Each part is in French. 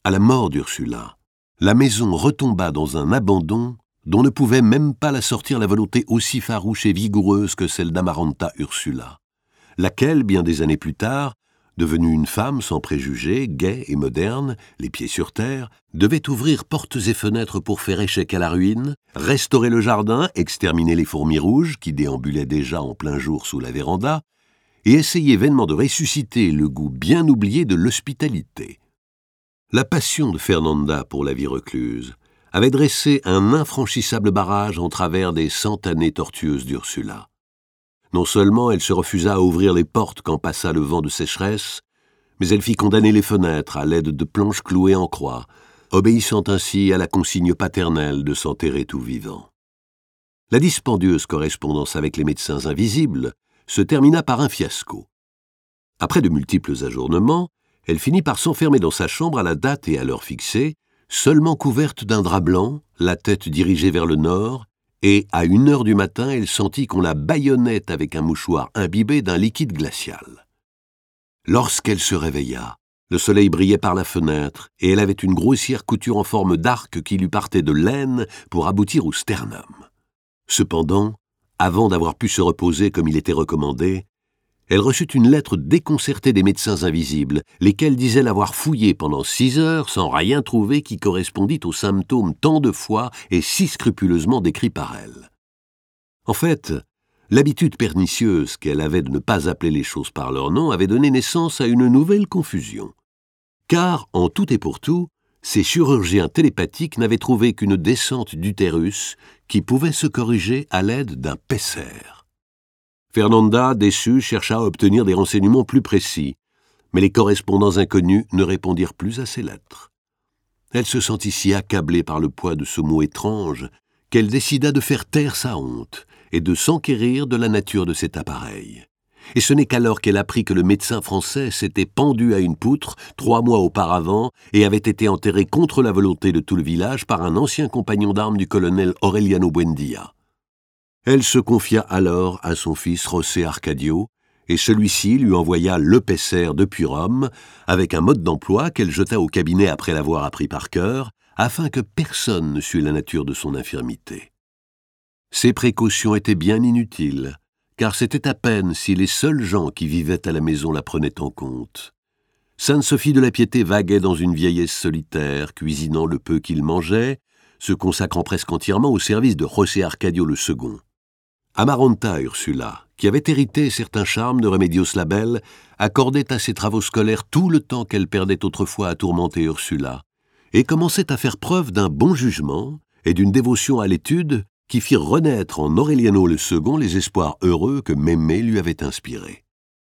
À la mort d'Ursula, la maison retomba dans un abandon dont ne pouvait même pas la sortir la volonté aussi farouche et vigoureuse que celle d'Amaranta Ursula, laquelle, bien des années plus tard, devenue une femme sans préjugés, gaie et moderne, les pieds sur terre, devait ouvrir portes et fenêtres pour faire échec à la ruine, restaurer le jardin, exterminer les fourmis rouges qui déambulaient déjà en plein jour sous la véranda, et essayer vainement de ressusciter le goût bien oublié de l'hospitalité. La passion de Fernanda pour la vie recluse avait dressé un infranchissable barrage en travers des 100 années tortueuses d'Ursula. Non seulement elle se refusa à ouvrir les portes quand passa le vent de sécheresse, mais elle fit condamner les fenêtres à l'aide de planches clouées en croix, obéissant ainsi à la consigne paternelle de s'enterrer tout vivant. La dispendieuse correspondance avec les médecins invisibles se termina par un fiasco. Après de multiples ajournements, elle finit par s'enfermer dans sa chambre à la date et à l'heure fixée, seulement couverte d'un drap blanc, la tête dirigée vers le nord, et à 1 heure du matin, elle sentit qu'on la bâillonnait avec un mouchoir imbibé d'un liquide glacial. Lorsqu'elle se réveilla, le soleil brillait par la fenêtre, et elle avait une grossière couture en forme d'arc qui lui partait de l'aine pour aboutir au sternum. Cependant, avant d'avoir pu se reposer comme il était recommandé, elle reçut une lettre déconcertée des médecins invisibles, lesquels disaient l'avoir fouillée pendant 6 heures sans rien trouver qui correspondît aux symptômes tant de fois et si scrupuleusement décrits par elle. En fait, l'habitude pernicieuse qu'elle avait de ne pas appeler les choses par leur nom avait donné naissance à une nouvelle confusion. Car, en tout et pour tout, ces chirurgiens télépathiques n'avaient trouvé qu'une descente d'utérus qui pouvait se corriger à l'aide d'un pesser. Fernanda, déçue, chercha à obtenir des renseignements plus précis, mais les correspondants inconnus ne répondirent plus à ses lettres. Elle se sentit si accablée par le poids de ce mot étrange qu'elle décida de faire taire sa honte et de s'enquérir de la nature de cet appareil. Et ce n'est qu'alors qu'elle apprit que le médecin français s'était pendu à une poutre 3 mois auparavant et avait été enterré contre la volonté de tout le village par un ancien compagnon d'armes du colonel Aureliano Buendia. Elle se confia alors à son fils José Arcadio, et celui-ci lui envoya le pesser depuis Rome, avec un mode d'emploi qu'elle jeta au cabinet après l'avoir appris par cœur, afin que personne ne sût la nature de son infirmité. Ces précautions étaient bien inutiles, car c'était à peine si les seuls gens qui vivaient à la maison la prenaient en compte. Sainte Sophie de la Piété vaguait dans une vieillesse solitaire, cuisinant le peu qu'il mangeait, se consacrant presque entièrement au service de José Arcadio le second. Amaranta Ursula, qui avait hérité certains charmes de Remedios Label, accordait à ses travaux scolaires tout le temps qu'elle perdait autrefois à tourmenter Ursula, et commençait à faire preuve d'un bon jugement et d'une dévotion à l'étude qui firent renaître en Aureliano le second les espoirs heureux que Mémé lui avait inspirés.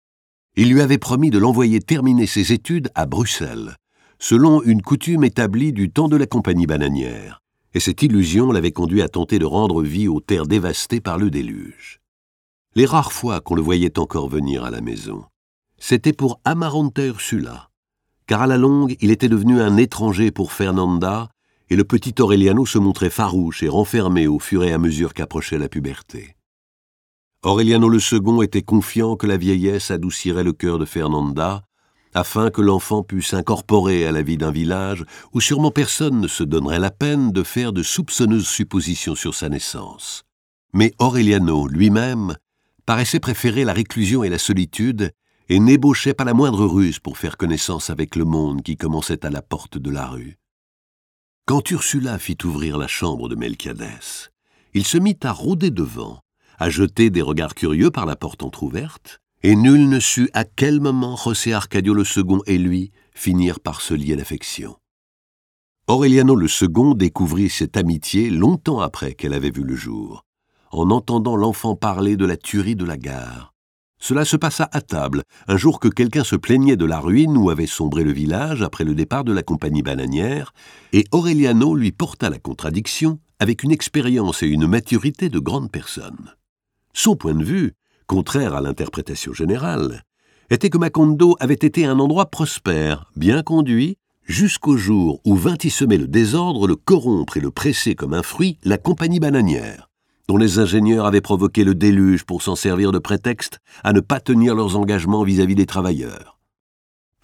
Il lui avait promis de l'envoyer terminer ses études à Bruxelles, selon une coutume établie du temps de la compagnie bananière, et cette illusion l'avait conduit à tenter de rendre vie aux terres dévastées par le déluge. Les rares fois qu'on le voyait encore venir à la maison, c'était pour Amaranta Ursula, car à la longue il était devenu un étranger pour Fernanda, et le petit Aureliano se montrait farouche et renfermé au fur et à mesure qu'approchait la puberté. Aureliano le second était confiant que la vieillesse adoucirait le cœur de Fernanda, afin que l'enfant pût s'incorporer à la vie d'un village où sûrement personne ne se donnerait la peine de faire de soupçonneuses suppositions sur sa naissance. Mais Aureliano, lui-même, paraissait préférer la réclusion et la solitude et n'ébauchait pas la moindre ruse pour faire connaissance avec le monde qui commençait à la porte de la rue. Quand Ursula fit ouvrir la chambre de Melquiadès, il se mit à rôder devant, à jeter des regards curieux par la porte entr'ouverte, et nul ne sut à quel moment José Arcadio le second et lui finirent par se lier d'affection. Aureliano le second découvrit cette amitié longtemps après qu'elle avait vu le jour, en entendant l'enfant parler de la tuerie de la gare. Cela se passa à table, un jour que quelqu'un se plaignait de la ruine où avait sombré le village après le départ de la compagnie bananière, et Aureliano lui porta la contradiction avec une expérience et une maturité de grande personne. Son point de vue, contraire à l'interprétation générale, était que Macondo avait été un endroit prospère, bien conduit, jusqu'au jour où vint y semer le désordre, le corrompre et le presser comme un fruit la compagnie bananière, dont les ingénieurs avaient provoqué le déluge pour s'en servir de prétexte à ne pas tenir leurs engagements vis-à-vis des travailleurs.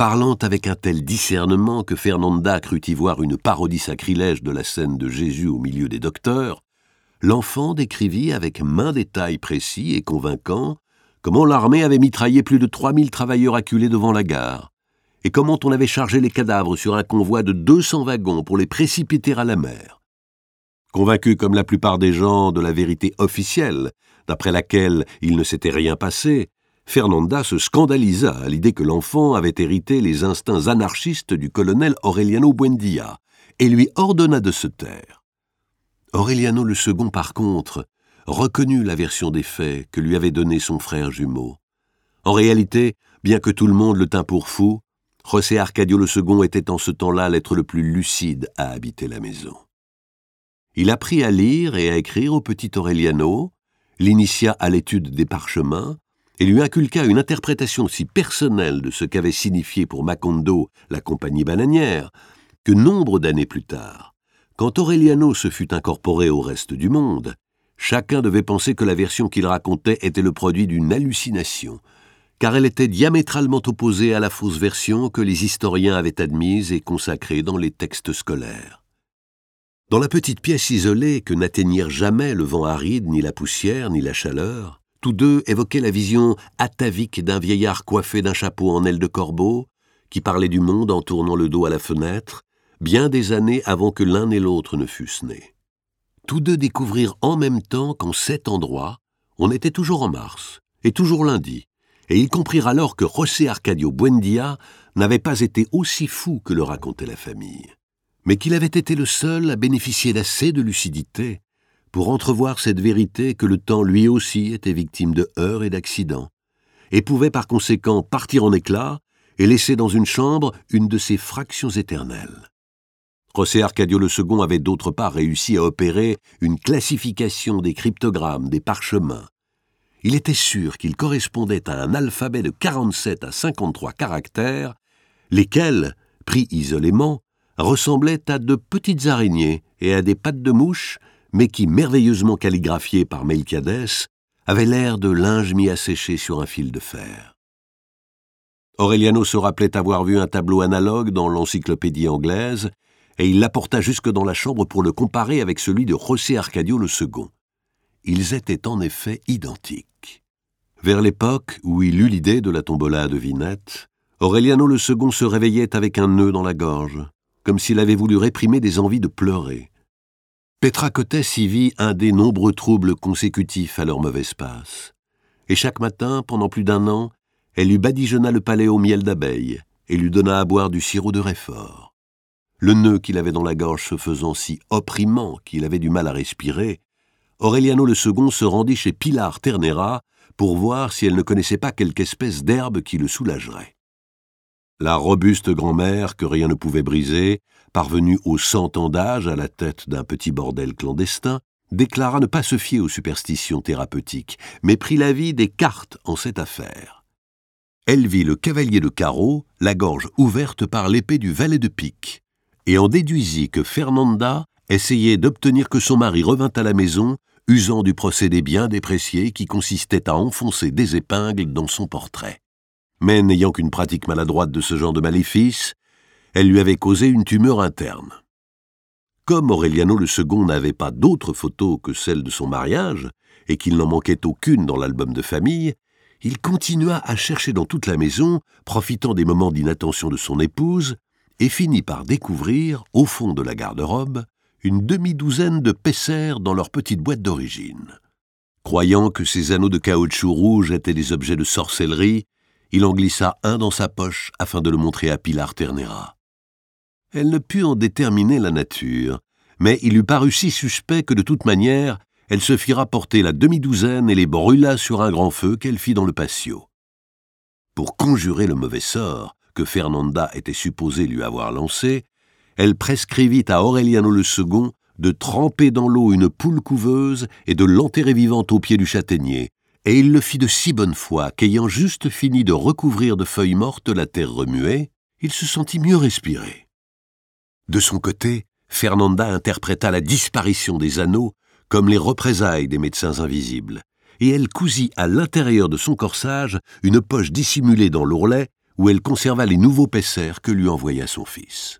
Parlant avec un tel discernement que Fernanda crut y voir une parodie sacrilège de la scène de Jésus au milieu des docteurs, l'enfant décrivit avec maints détails précis et convaincants comment l'armée avait mitraillé plus de 3000 travailleurs acculés devant la gare, et comment on avait chargé les cadavres sur un convoi de 200 wagons pour les précipiter à la mer. Convaincu comme la plupart des gens de la vérité officielle, d'après laquelle il ne s'était rien passé, Fernanda se scandalisa à l'idée que l'enfant avait hérité les instincts anarchistes du colonel Aureliano Buendia et lui ordonna de se taire. Aureliano II, par contre, reconnut la version des faits que lui avait donnée son frère jumeau. En réalité, bien que tout le monde le tînt pour fou, José Arcadio II était en ce temps-là l'être le plus lucide à habiter la maison. Il apprit à lire et à écrire au petit Aureliano, l'initia à l'étude des parchemins et lui inculqua une interprétation si personnelle de ce qu'avait signifié pour Macondo la compagnie bananière que nombre d'années plus tard, quand Aureliano se fut incorporé au reste du monde, chacun devait penser que la version qu'il racontait était le produit d'une hallucination, car elle était diamétralement opposée à la fausse version que les historiens avaient admise et consacrée dans les textes scolaires. Dans la petite pièce isolée que n'atteignirent jamais le vent aride, ni la poussière, ni la chaleur, tous deux évoquaient la vision atavique d'un vieillard coiffé d'un chapeau en aile de corbeau, qui parlait du monde en tournant le dos à la fenêtre, bien des années avant que l'un et l'autre ne fussent nés. Tous deux découvrirent en même temps qu'en cet endroit, on était toujours en mars, et toujours lundi, et ils comprirent alors que José Arcadio Buendia n'avait pas été aussi fou que le racontait la famille, mais qu'il avait été le seul à bénéficier d'assez de lucidité pour entrevoir cette vérité que le temps lui aussi était victime de heurts et d'accidents, et pouvait par conséquent partir en éclats et laisser dans une chambre une de ces fractions éternelles. José Arcadio II avait d'autre part réussi à opérer une classification des cryptogrammes, des parchemins. Il était sûr qu'il correspondait à un alphabet de 47 à 53 caractères, lesquels, pris isolément, ressemblaient à de petites araignées et à des pattes de mouche, mais qui, merveilleusement calligraphiés par Melquiades, avaient l'air de linge mis à sécher sur un fil de fer. Aureliano se rappelait avoir vu un tableau analogue dans l'encyclopédie anglaise, et il l'apporta jusque dans la chambre pour le comparer avec celui de José Arcadio II. Ils étaient en effet identiques. Vers l'époque où il eut l'idée de la tombola à devinettes, Aureliano II se réveillait avec un nœud dans la gorge, comme s'il avait voulu réprimer des envies de pleurer. Petra Cotes y vit un des nombreux troubles consécutifs à leur mauvaise passe. Et chaque matin, pendant plus d'1 an, elle lui badigeonna le palais au miel d'abeille et lui donna à boire du sirop de réfort. Le nœud qu'il avait dans la gorge se faisant si opprimant qu'il avait du mal à respirer, Aureliano II se rendit chez Pilar Ternera pour voir si elle ne connaissait pas quelque espèce d'herbe qui le soulagerait. La robuste grand-mère, que rien ne pouvait briser, parvenue aux 100 ans d'âge à la tête d'un petit bordel clandestin, déclara ne pas se fier aux superstitions thérapeutiques, mais prit l'avis des cartes en cette affaire. Elle vit le cavalier de carreau, la gorge ouverte par l'épée du valet de pique, et en déduisit que Fernanda essayait d'obtenir que son mari revînt à la maison, usant du procédé bien déprécié qui consistait à enfoncer des épingles dans son portrait. Mais n'ayant qu'une pratique maladroite de ce genre de maléfice, elle lui avait causé une tumeur interne. Comme Aureliano II n'avait pas d'autres photos que celles de son mariage, et qu'il n'en manquait aucune dans l'album de famille, il continua à chercher dans toute la maison, profitant des moments d'inattention de son épouse, et finit par découvrir, au fond de la garde-robe, une demi-douzaine de pessers dans leur petite boîte d'origine. Croyant que ces anneaux de caoutchouc rouge étaient des objets de sorcellerie, il en glissa un dans sa poche afin de le montrer à Pilar Ternera. Elle ne put en déterminer la nature, mais il lui parut si suspect que de toute manière, elle se fit rapporter la demi-douzaine et les brûla sur un grand feu qu'elle fit dans le patio. Pour conjurer le mauvais sort que Fernanda était supposée lui avoir lancé, elle prescrivit à Aureliano II de tremper dans l'eau une poule couveuse et de l'enterrer vivante au pied du châtaignier, et il le fit de si bonne foi qu'ayant juste fini de recouvrir de feuilles mortes la terre remuée, il se sentit mieux respirer. De son côté, Fernanda interpréta la disparition des anneaux comme les représailles des médecins invisibles, et elle cousit à l'intérieur de son corsage une poche dissimulée dans l'ourlet où elle conserva les nouveaux pessers que lui envoya son fils.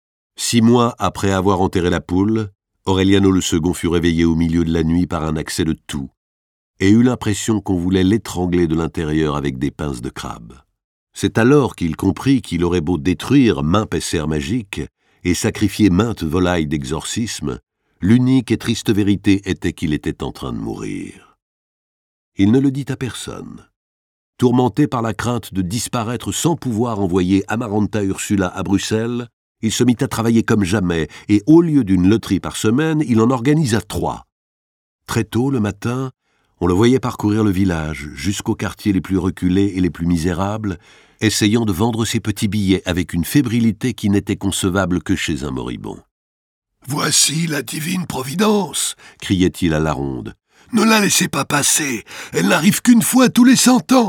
6 mois après avoir enterré la poule, Aureliano II fut réveillé au milieu de la nuit par un accès de toux et eut l'impression qu'on voulait l'étrangler de l'intérieur avec des pinces de crabe. C'est alors qu'il comprit qu'il aurait beau détruire maints pessers magiques et sacrifier maintes volailles d'exorcisme, l'unique et triste vérité était qu'il était en train de mourir. Il ne le dit à personne. Tourmenté par la crainte de disparaître sans pouvoir envoyer Amaranta Ursula à Bruxelles, il se mit à travailler comme jamais, et au lieu d'une loterie par semaine, il en organisa 3. Très tôt le matin, on le voyait parcourir le village, jusqu'aux quartiers les plus reculés et les plus misérables, essayant de vendre ses petits billets avec une fébrilité qui n'était concevable que chez un moribond. « Voici la divine providence !» criait-il à la ronde. « Ne la laissez pas passer, elle n'arrive qu'une fois tous les 100 ans !»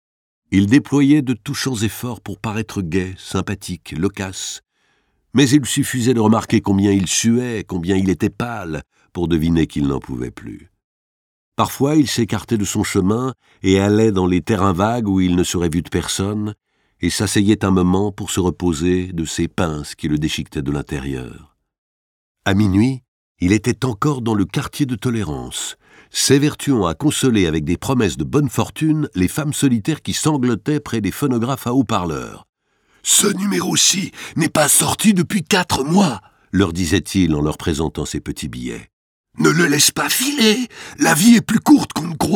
Il déployait de touchants efforts pour paraître gai, sympathique, loquace, mais il suffisait de remarquer combien il suait, combien il était pâle, pour deviner qu'il n'en pouvait plus. Parfois, il s'écartait de son chemin et allait dans les terrains vagues où il ne serait vu de personne, et s'asseyait un moment pour se reposer de ses pinces qui le déchiquetaient de l'intérieur. À minuit, il était encore dans le quartier de Tolérance, s'évertuant à consoler avec des promesses de bonne fortune les femmes solitaires qui sanglotaient près des phonographes à haut-parleurs. « Ce numéro-ci n'est pas sorti depuis 4 mois !» leur disait-il en leur présentant ses petits billets. « Ne le laisse pas filer, la vie est plus courte qu'on ne croit !»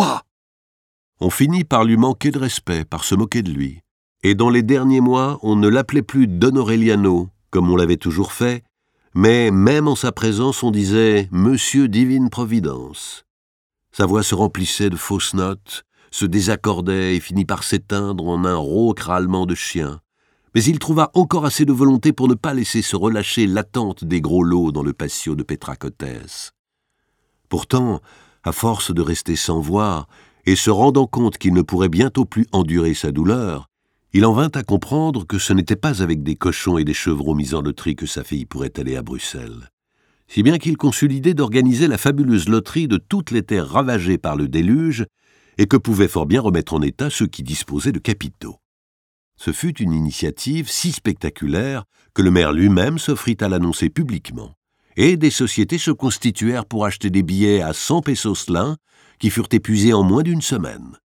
On finit par lui manquer de respect, par se moquer de lui. Et dans les derniers mois, on ne l'appelait plus Don Aureliano, comme on l'avait toujours fait, mais même en sa présence, on disait « Monsieur Divine Providence ». Sa voix se remplissait de fausses notes, se désaccordait et finit par s'éteindre en un rauque râlement de chien. Mais il trouva encore assez de volonté pour ne pas laisser se relâcher l'attente des gros lots dans le patio de Pétracotès. Pourtant, à force de rester sans voix, et se rendant compte qu'il ne pourrait bientôt plus endurer sa douleur, il en vint à comprendre que ce n'était pas avec des cochons et des chevreaux mis en loterie que sa fille pourrait aller à Bruxelles. Si bien qu'il conçut l'idée d'organiser la fabuleuse loterie de toutes les terres ravagées par le déluge, et que pouvaient fort bien remettre en état ceux qui disposaient de capitaux. Ce fut une initiative si spectaculaire que le maire lui-même s'offrit à l'annoncer publiquement, et des sociétés se constituèrent pour acheter des billets à 100 pesos l'un, qui furent épuisés en moins d'1 semaine.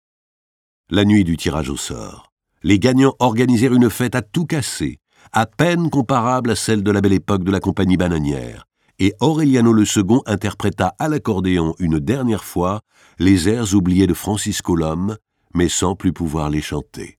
La nuit du tirage au sort, les gagnants organisèrent une fête à tout casser, à peine comparable à celle de la belle époque de la compagnie bananière, et Aureliano II interpréta à l'accordéon une dernière fois les airs oubliés de Francis Colum, mais sans plus pouvoir les chanter.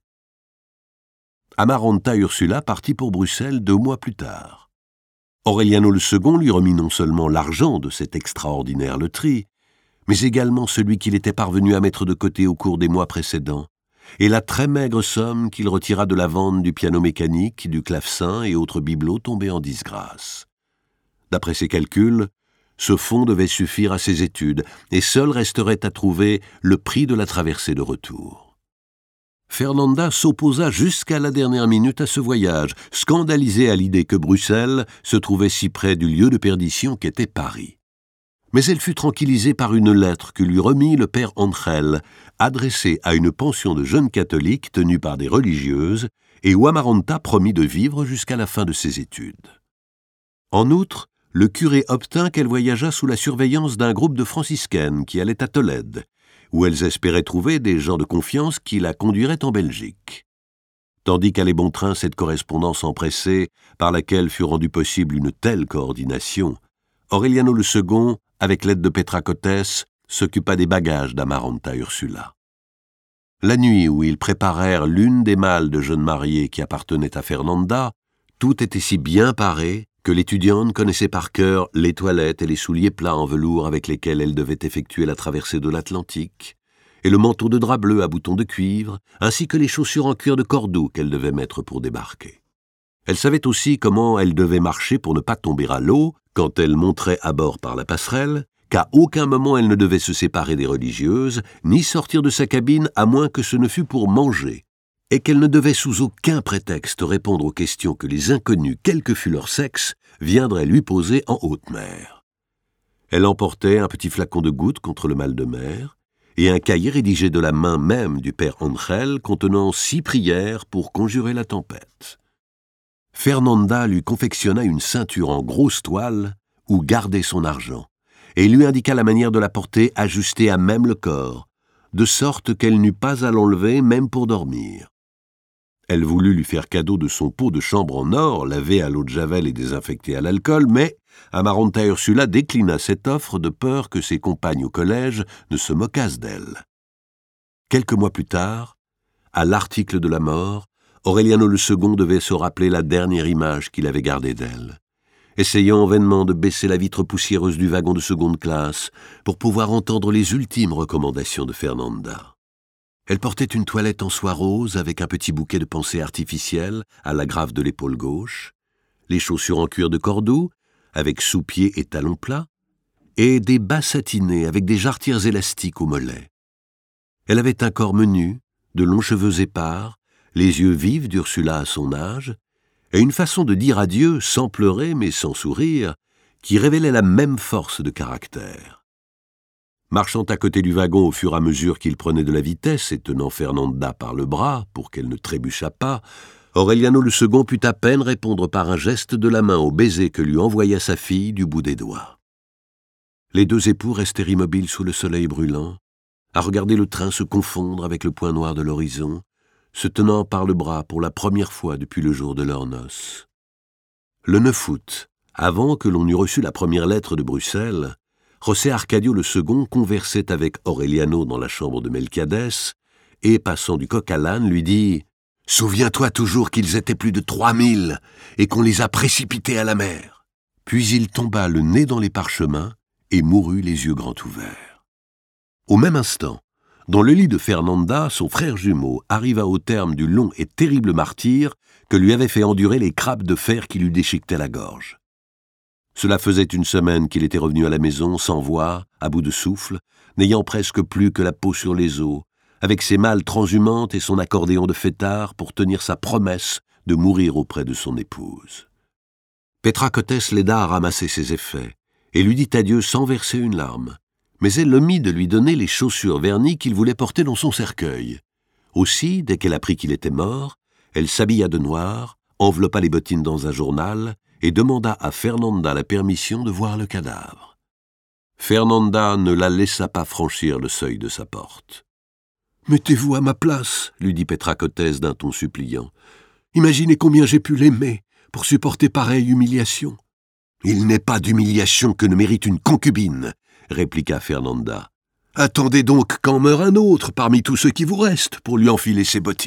Amaranta Ursula partit pour Bruxelles 2 mois plus tard. Aureliano II lui remit non seulement l'argent de cette extraordinaire loterie, mais également celui qu'il était parvenu à mettre de côté au cours des mois précédents, et la très maigre somme qu'il retira de la vente du piano mécanique, du clavecin et autres bibelots tombés en disgrâce. D'après ses calculs, ce fonds devait suffire à ses études, et seul resterait à trouver le prix de la traversée de retour. Fernanda s'opposa jusqu'à la dernière minute à ce voyage, scandalisée à l'idée que Bruxelles se trouvait si près du lieu de perdition qu'était Paris. Mais elle fut tranquillisée par une lettre que lui remit le père Angel, adressée à une pension de jeunes catholiques tenue par des religieuses, et où Amaranta promit de vivre jusqu'à la fin de ses études. En outre, le curé obtint qu'elle voyageât sous la surveillance d'un groupe de franciscaines qui allait à Tolède, où elles espéraient trouver des gens de confiance qui la conduiraient en Belgique. Tandis qu'allait bon train cette correspondance empressée, par laquelle fut rendue possible une telle coordination, Aureliano II, avec l'aide de Pétracotès, s'occupa des bagages d'Amaranta Ursula. La nuit où ils préparèrent l'une des malles de jeunes mariés qui appartenaient à Fernanda, tout était si bien paré que l'étudiante connaissait par cœur les toilettes et les souliers plats en velours avec lesquels elle devait effectuer la traversée de l'Atlantique, et le manteau de drap bleu à boutons de cuivre, ainsi que les chaussures en cuir de Cordoue qu'elle devait mettre pour débarquer. Elle savait aussi comment elle devait marcher pour ne pas tomber à l'eau quand elle monterait à bord par la passerelle, qu'à aucun moment elle ne devait se séparer des religieuses, ni sortir de sa cabine à moins que ce ne fût pour manger, et qu'elle ne devait sous aucun prétexte répondre aux questions que les inconnus, quel que fût leur sexe, viendraient lui poser en haute mer. Elle emportait un petit flacon de gouttes contre le mal de mer, et un cahier rédigé de la main même du père Angel contenant 6 prières pour conjurer la tempête. Fernanda lui confectionna une ceinture en grosse toile où garder son argent, et lui indiqua la manière de la porter ajustée à même le corps, de sorte qu'elle n'eut pas à l'enlever même pour dormir. Elle voulut lui faire cadeau de son pot de chambre en or, lavé à l'eau de javel et désinfecté à l'alcool, mais Amaranta Ursula déclina cette offre de peur que ses compagnes au collège ne se moquassent d'elle. Quelques mois plus tard, à l'article de la mort, Aureliano II devait se rappeler la dernière image qu'il avait gardée d'elle, essayant vainement de baisser la vitre poussiéreuse du wagon de seconde classe pour pouvoir entendre les ultimes recommandations de Fernanda. Elle portait une toilette en soie rose avec un petit bouquet de pensées artificielles à l'agrafe de l'épaule gauche, les chaussures en cuir de Cordoue, avec sous-pieds et talons plats, et des bas satinés avec des jarretières élastiques aux mollets. Elle avait un corps menu, de longs cheveux épars, les yeux vifs d'Ursula à son âge, et une façon de dire adieu, sans pleurer mais sans sourire, qui révélait la même force de caractère. Marchant à côté du wagon au fur et à mesure qu'il prenait de la vitesse et tenant Fernanda par le bras pour qu'elle ne trébuchât pas, Aureliano II put à peine répondre par un geste de la main au baiser que lui envoya sa fille du bout des doigts. Les deux époux restèrent immobiles sous le soleil brûlant, à regarder le train se confondre avec le point noir de l'horizon, se tenant par le bras pour la première fois depuis le jour de leurs noces. Le 9 août, avant que l'on eût reçu la première lettre de Bruxelles, José Arcadio II conversait avec Aureliano dans la chambre de Melquiadès et, passant du coq à l'âne, lui dit « Souviens-toi toujours qu'ils étaient plus de 3000 et qu'on les a précipités à la mer. » Puis il tomba le nez dans les parchemins et mourut les yeux grands ouverts. Au même instant, dans le lit de Fernanda, son frère jumeau arriva au terme du long et terrible martyre que lui avaient fait endurer les crabes de fer qui lui déchiquetaient la gorge. Cela faisait une semaine qu'il était revenu à la maison, sans voix, à bout de souffle, n'ayant presque plus que la peau sur les os, avec ses malles transhumantes et son accordéon de fêtard pour tenir sa promesse de mourir auprès de son épouse. Petra Cotes l'aida à ramasser ses effets, et lui dit adieu sans verser une larme, mais elle omit de lui donner les chaussures vernies qu'il voulait porter dans son cercueil. Aussi, dès qu'elle apprit qu'il était mort, elle s'habilla de noir, enveloppa les bottines dans un journal et demanda à Fernanda la permission de voir le cadavre. Fernanda ne la laissa pas franchir le seuil de sa porte. « Mettez-vous à ma place, lui dit Petra Cotes d'un ton suppliant. « Imaginez combien j'ai pu l'aimer pour supporter pareille humiliation. »« Il n'est pas d'humiliation que ne mérite une concubine, » répliqua Fernanda. « Attendez donc qu'en meure un autre parmi tous ceux qui vous restent pour lui enfiler ses bottines. »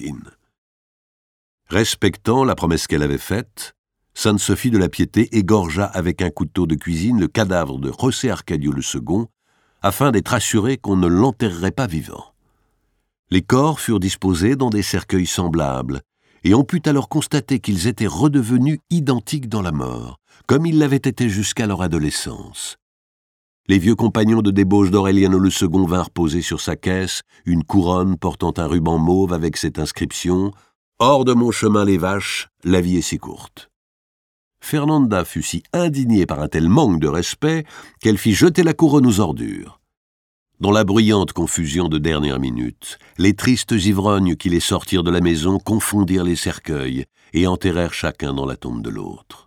Respectant la promesse qu'elle avait faite, Sainte Sophie de la Piété égorgea avec un couteau de cuisine le cadavre de José Arcadio II, afin d'être assuré qu'on ne l'enterrerait pas vivant. Les corps furent disposés dans des cercueils semblables, et on put alors constater qu'ils étaient redevenus identiques dans la mort, comme ils l'avaient été jusqu'à leur adolescence. Les vieux compagnons de débauche d'Aureliano II vinrent poser sur sa caisse une couronne portant un ruban mauve avec cette inscription « Hors de mon chemin les vaches, la vie est si courte ». Fernanda fut si indignée par un tel manque de respect qu'elle fit jeter la couronne aux ordures. Dans la bruyante confusion de dernière minute, les tristes ivrognes qui les sortirent de la maison confondirent les cercueils et enterrèrent chacun dans la tombe de l'autre.